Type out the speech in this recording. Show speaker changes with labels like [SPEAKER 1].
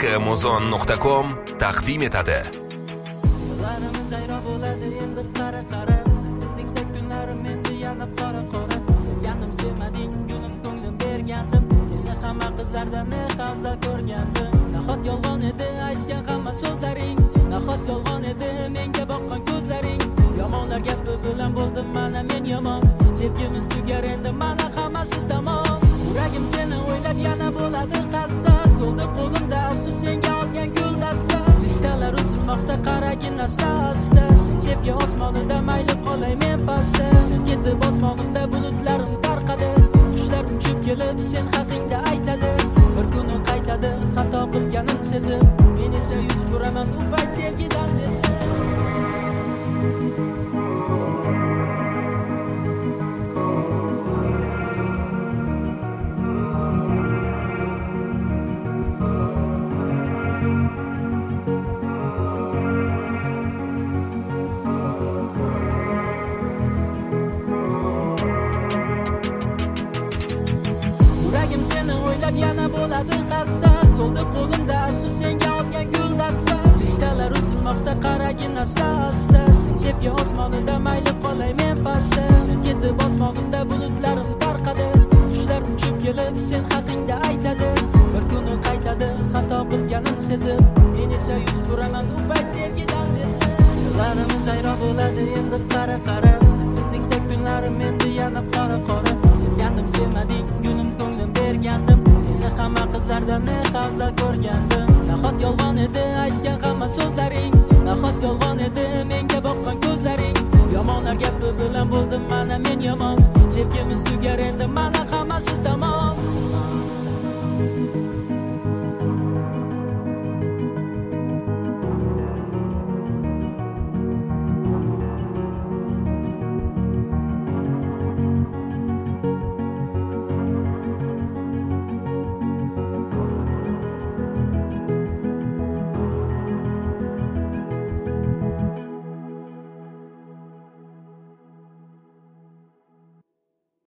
[SPEAKER 1] Muzon.com taqdim etadi.
[SPEAKER 2] Yo'llarimiz ayro bo'ladi endi qara-qara. Sensizlikda kunlarim endi yana qora-qora. Sevgandim, sevmading, gulim ko'nglim bergandim. Seni hamma qizlardan afzal ko'rgandim. Nahot yolg'on edi aytgan hamma so'zlaring. Nahot yolg'on edi menga boqqan ko'zlaring. Yomonlar gapi bilan bo'ldim mana men yomon. Sevgimiz tugar endi mana hammasi tamom. Yuragim seni o'ylab yana bo'ladi xasta. So'ldi qo'limda afsus senga olgan guldasta. Rishtalar uzilmoqda qaragin asta-asta. Sen sevgi osmonida mayli qolay men pastda. Sen ketib osmonimda bulutlarim tarqadi. Qushlar uchib kelib sen haqingda aytadi. Bir kuni qaytadi xato qilganim sezib. Men esa yuz turaman u payt sevgidan deb. Yuragim seni o'ylab yana bo'ladi xasta. So'ldi qo'limda afsus senga olgan guldasta. Rishtalar uzilmoqda qaragin asta-asta. Sen sevgi osmonida mayli qolay men pastda. Sen ketib osmonimda bulutlarim tarqadi. Qushlar uchib kelib sen haqingda aytadi. Bir kuni qaytadi xato qilganim sezib. Men esa yuz turaman u payt sevgidan deb. Yo'llarimiz ayro bo'ladi endi qara-qara. Sensizlikda kunlarim endi yana qora-qora. Sevgandim, sevmading, gulim ko'nglim bergandim. Seni hamma qizlardan afzal ko'rgandim. Nahot yolg'on edi aytgan hamma so'zlaring. Nahot yolg'on edi menga boqqan ko'zlaring. Yomonlar gapi bilan bo'ldim mana men yomon.